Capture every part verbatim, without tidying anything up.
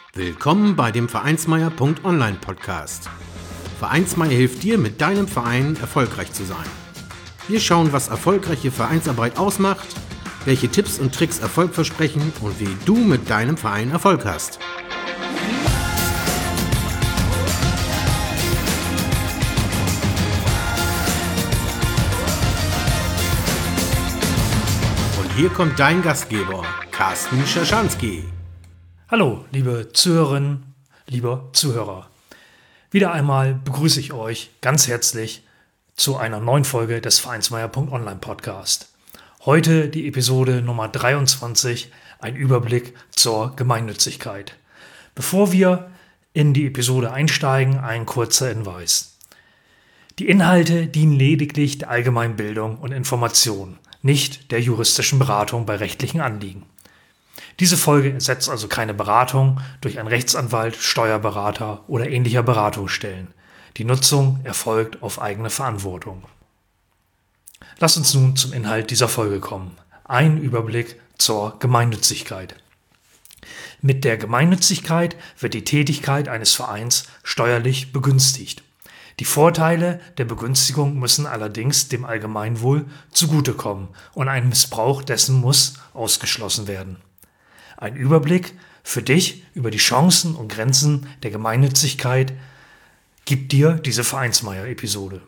Willkommen bei dem Vereinsmeier.online Podcast. Vereinsmeier hilft dir, mit deinem Verein erfolgreich zu sein. Wir schauen, was erfolgreiche Vereinsarbeit ausmacht, welche Tipps und Tricks Erfolg versprechen und wie du mit deinem Verein Erfolg hast. Und hier kommt dein Gastgeber, Carsten Schaschanski. Hallo, liebe Zuhörerinnen, lieber Zuhörer. Wieder einmal begrüße ich euch ganz herzlich zu einer neuen Folge des Vereinsmeier.online Podcast. Heute die Episode Nummer dreiundzwanzig, ein Überblick zur Gemeinnützigkeit. Bevor wir in die Episode einsteigen, ein kurzer Hinweis. Die Inhalte dienen lediglich der Allgemeinbildung und Information, nicht der juristischen Beratung bei rechtlichen Anliegen. Diese Folge ersetzt also keine Beratung durch einen Rechtsanwalt, Steuerberater oder ähnlicher Beratungsstellen. Die Nutzung erfolgt auf eigene Verantwortung. Lass uns nun zum Inhalt dieser Folge kommen. Ein Überblick zur Gemeinnützigkeit. Mit der Gemeinnützigkeit wird die Tätigkeit eines Vereins steuerlich begünstigt. Die Vorteile der Begünstigung müssen allerdings dem Allgemeinwohl zugutekommen und ein Missbrauch dessen muss ausgeschlossen werden. Ein Überblick für dich über die Chancen und Grenzen der Gemeinnützigkeit gibt dir diese Vereinsmeier-Episode.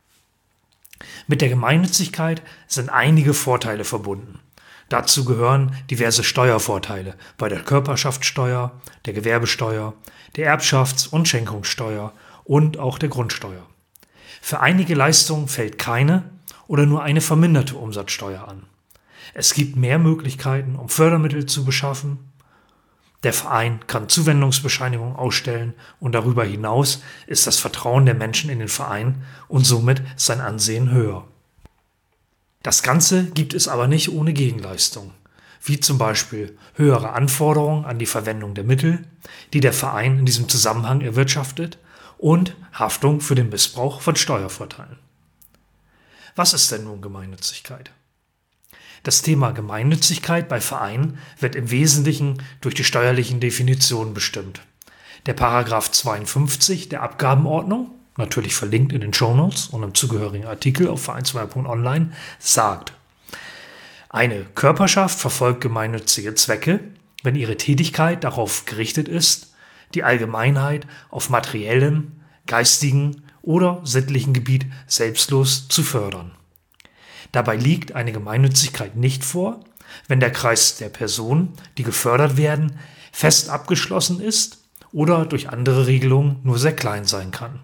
Mit der Gemeinnützigkeit sind einige Vorteile verbunden. Dazu gehören diverse Steuervorteile bei der Körperschaftssteuer, der Gewerbesteuer, der Erbschafts- und Schenkungssteuer und auch der Grundsteuer. Für einige Leistungen fällt keine oder nur eine verminderte Umsatzsteuer an. Es gibt mehr Möglichkeiten, um Fördermittel zu beschaffen. Der Verein kann Zuwendungsbescheinigungen ausstellen und darüber hinaus ist das Vertrauen der Menschen in den Verein und somit sein Ansehen höher. Das Ganze gibt es aber nicht ohne Gegenleistung, wie zum Beispiel höhere Anforderungen an die Verwendung der Mittel, die der Verein in diesem Zusammenhang erwirtschaftet, und Haftung für den Missbrauch von Steuervorteilen. Was ist denn nun Gemeinnützigkeit? Das Thema Gemeinnützigkeit bei Vereinen wird im Wesentlichen durch die steuerlichen Definitionen bestimmt. Der Paragraph zweiundfünfzig der Abgabenordnung, natürlich verlinkt in den Shownotes und im zugehörigen Artikel auf vereinsmeier.online, sagt: Eine Körperschaft verfolgt gemeinnützige Zwecke, wenn ihre Tätigkeit darauf gerichtet ist, die Allgemeinheit auf materiellem, geistigen oder sittlichen Gebiet selbstlos zu fördern. Dabei liegt eine Gemeinnützigkeit nicht vor, wenn der Kreis der Personen, die gefördert werden, fest abgeschlossen ist oder durch andere Regelungen nur sehr klein sein kann.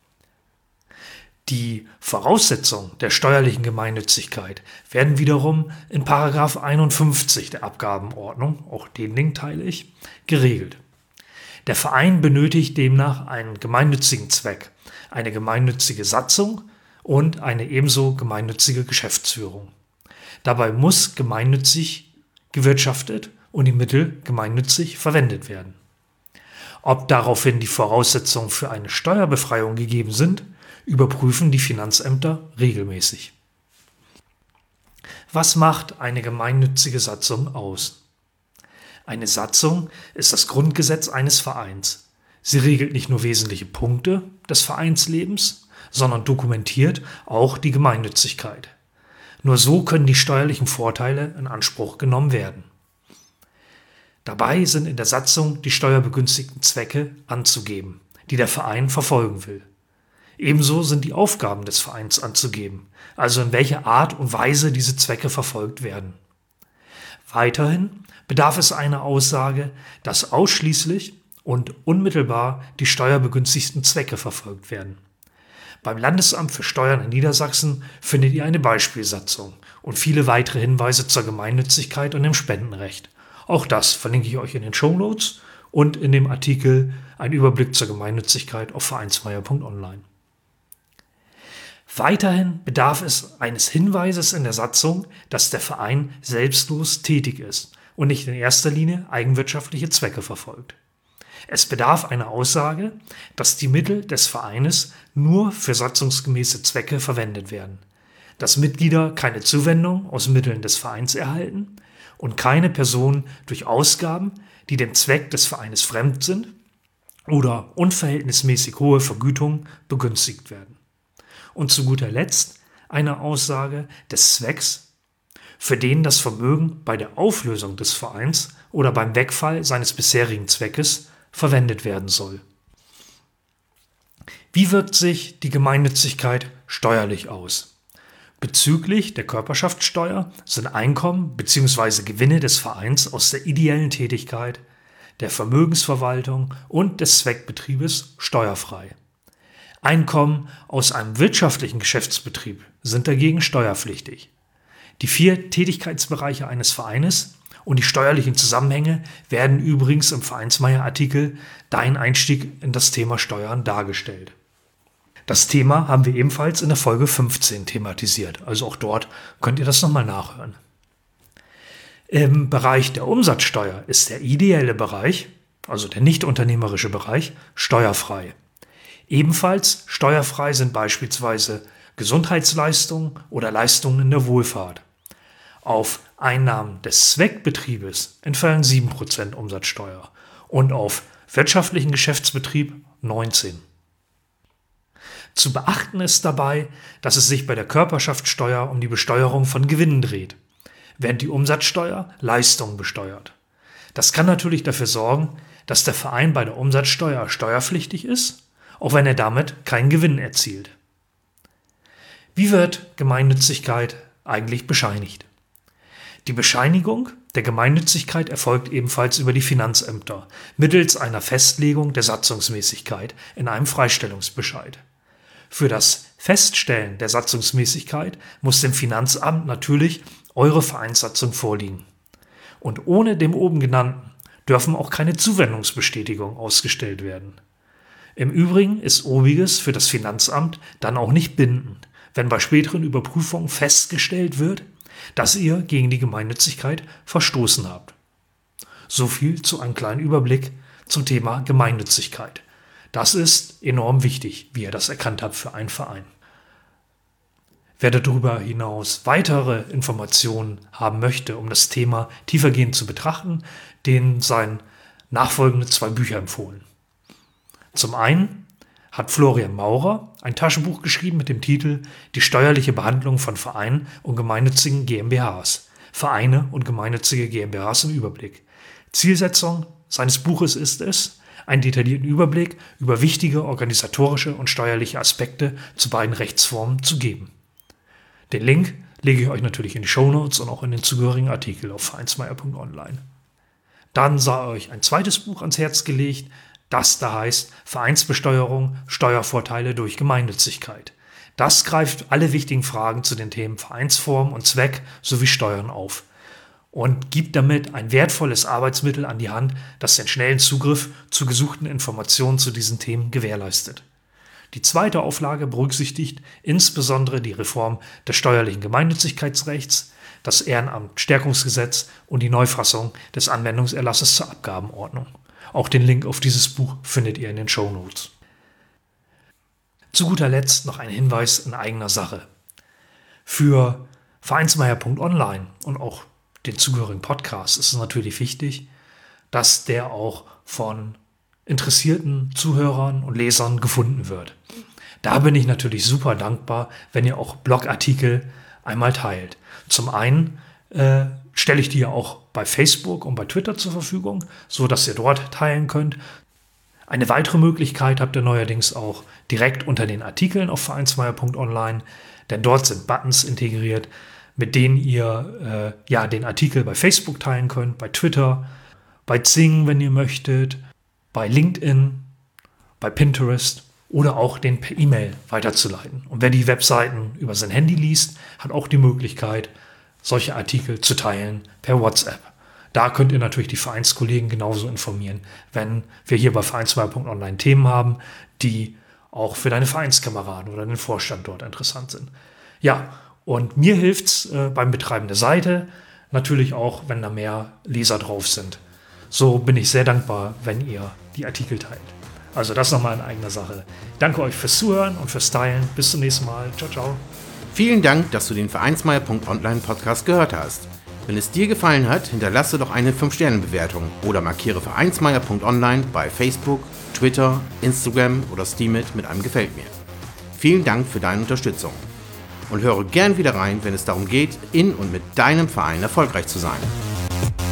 Die Voraussetzungen der steuerlichen Gemeinnützigkeit werden wiederum in Paragraph einundfünfzig der Abgabenordnung, auch den Link teile ich, geregelt. Der Verein benötigt demnach einen gemeinnützigen Zweck, eine gemeinnützige Satzung und eine ebenso gemeinnützige Geschäftsführung. Dabei muss gemeinnützig gewirtschaftet und die Mittel gemeinnützig verwendet werden. Ob daraufhin die Voraussetzungen für eine Steuerbefreiung gegeben sind, überprüfen die Finanzämter regelmäßig. Was macht eine gemeinnützige Satzung aus? Eine Satzung ist das Grundgesetz eines Vereins. Sie regelt nicht nur wesentliche Punkte des Vereinslebens, sondern dokumentiert auch die Gemeinnützigkeit. Nur so können die steuerlichen Vorteile in Anspruch genommen werden. Dabei sind in der Satzung die steuerbegünstigten Zwecke anzugeben, die der Verein verfolgen will. Ebenso sind die Aufgaben des Vereins anzugeben, also in welcher Art und Weise diese Zwecke verfolgt werden. Weiterhin bedarf es einer Aussage, dass ausschließlich und unmittelbar die steuerbegünstigten Zwecke verfolgt werden. Beim Landesamt für Steuern in Niedersachsen findet ihr eine Beispielsatzung und viele weitere Hinweise zur Gemeinnützigkeit und dem Spendenrecht. Auch das verlinke ich euch in den Shownotes und in dem Artikel Ein Überblick zur Gemeinnützigkeit auf vereinsmeier.online. Weiterhin bedarf es eines Hinweises in der Satzung, dass der Verein selbstlos tätig ist und nicht in erster Linie eigenwirtschaftliche Zwecke verfolgt. Es bedarf einer Aussage, dass die Mittel des Vereines nur für satzungsgemäße Zwecke verwendet werden, dass Mitglieder keine Zuwendung aus Mitteln des Vereins erhalten und keine Personen durch Ausgaben, die dem Zweck des Vereines fremd sind oder unverhältnismäßig hohe Vergütungen begünstigt werden. Und zu guter Letzt eine Aussage des Zwecks, für den das Vermögen bei der Auflösung des Vereins oder beim Wegfall seines bisherigen Zweckes verwendet werden soll. Wie wirkt sich die Gemeinnützigkeit steuerlich aus? Bezüglich der Körperschaftssteuer sind Einkommen bzw. Gewinne des Vereins aus der ideellen Tätigkeit, der Vermögensverwaltung und des Zweckbetriebes steuerfrei. Einkommen aus einem wirtschaftlichen Geschäftsbetrieb sind dagegen steuerpflichtig. Die vier Tätigkeitsbereiche eines Vereines und die steuerlichen Zusammenhänge werden übrigens im Vereinsmeier-Artikel Dein Einstieg in das Thema Steuern dargestellt. Das Thema haben wir ebenfalls in der Folge fünfzehn thematisiert, also auch dort könnt ihr das nochmal nachhören. Im Bereich der Umsatzsteuer ist der ideelle Bereich, also der nicht unternehmerische Bereich, steuerfrei. Ebenfalls steuerfrei sind beispielsweise Gesundheitsleistungen oder Leistungen in der Wohlfahrt. Auf Einnahmen des Zweckbetriebes entfallen sieben Prozent Umsatzsteuer und auf wirtschaftlichen Geschäftsbetrieb neunzehn Prozent. Zu beachten ist dabei, dass es sich bei der Körperschaftssteuer um die Besteuerung von Gewinnen dreht, während die Umsatzsteuer Leistungen besteuert. Das kann natürlich dafür sorgen, dass der Verein bei der Umsatzsteuer steuerpflichtig ist, auch wenn er damit keinen Gewinn erzielt. Wie wird Gemeinnützigkeit eigentlich bescheinigt? Die Bescheinigung der Gemeinnützigkeit erfolgt ebenfalls über die Finanzämter mittels einer Festlegung der Satzungsmäßigkeit in einem Freistellungsbescheid. Für das Feststellen der Satzungsmäßigkeit muss dem Finanzamt natürlich eure Vereinssatzung vorliegen. Und ohne dem oben genannten dürfen auch keine Zuwendungsbestätigungen ausgestellt werden. Im Übrigen ist obiges für das Finanzamt dann auch nicht bindend, wenn bei späteren Überprüfungen festgestellt wird, dass ihr gegen die Gemeinnützigkeit verstoßen habt. So viel zu einem kleinen Überblick zum Thema Gemeinnützigkeit. Das ist enorm wichtig, wie ihr das erkannt habt für einen Verein. Wer darüber hinaus weitere Informationen haben möchte, um das Thema tiefergehend zu betrachten, den seien nachfolgende zwei Bücher empfohlen. Zum einen hat Florian Maurer ein Taschenbuch geschrieben mit dem Titel Die steuerliche Behandlung von Vereinen und gemeinnützigen GmbHs. Vereine und gemeinnützige GmbHs im Überblick. Zielsetzung seines Buches ist es, einen detaillierten Überblick über wichtige organisatorische und steuerliche Aspekte zu beiden Rechtsformen zu geben. Den Link lege ich euch natürlich in die Shownotes und auch in den zugehörigen Artikel auf vereinsmeier punkt online. Dann sei euch ein zweites Buch ans Herz gelegt, das da heißt Vereinsbesteuerung, Steuervorteile durch Gemeinnützigkeit. Das greift alle wichtigen Fragen zu den Themen Vereinsform und Zweck sowie Steuern auf und gibt damit ein wertvolles Arbeitsmittel an die Hand, das den schnellen Zugriff zu gesuchten Informationen zu diesen Themen gewährleistet. Die zweite Auflage berücksichtigt insbesondere die Reform des steuerlichen Gemeinnützigkeitsrechts, das Ehrenamtstärkungsgesetz und die Neufassung des Anwendungserlasses zur Abgabenordnung. Auch den Link auf dieses Buch findet ihr in den Shownotes. Zu guter Letzt noch ein Hinweis in eigener Sache. Für vereinsmeier punkt online und auch den zugehörigen Podcast ist es natürlich wichtig, dass der auch von interessierten Zuhörern und Lesern gefunden wird. Da bin ich natürlich super dankbar, wenn ihr auch Blogartikel einmal teilt. Zum einen äh, stelle ich die ja auch bei Facebook und bei Twitter zur Verfügung, so dass ihr dort teilen könnt. Eine weitere Möglichkeit habt ihr neuerdings auch direkt unter den Artikeln auf vereinsmeier punkt online, denn dort sind Buttons integriert, mit denen ihr äh, ja den Artikel bei Facebook teilen könnt, bei Twitter, bei Xing, wenn ihr möchtet, bei LinkedIn, bei Pinterest oder auch den per E-Mail weiterzuleiten. Und wer die Webseiten über sein Handy liest, hat auch die Möglichkeit, solche Artikel zu teilen per WhatsApp. Da könnt ihr natürlich die Vereinskollegen genauso informieren, wenn wir hier bei vereinsmeier punkt online Themen haben, die auch für deine Vereinskameraden oder den Vorstand dort interessant sind. Ja, und mir hilft es äh, beim Betreiben der Seite, natürlich auch, wenn da mehr Leser drauf sind. So bin ich sehr dankbar, wenn ihr die Artikel teilt. Also das nochmal in eigener Sache. Danke euch fürs Zuhören und fürs Teilen. Bis zum nächsten Mal. Ciao, ciao. Vielen Dank, dass du den vereinsmeier punkt online Podcast gehört hast. Wenn es dir gefallen hat, hinterlasse doch eine fünf Sterne Bewertung oder markiere vereinsmeier punkt online bei Facebook, Twitter, Instagram oder Steemit mit einem Gefällt mir. Vielen Dank für deine Unterstützung und höre gern wieder rein, wenn es darum geht, in und mit deinem Verein erfolgreich zu sein.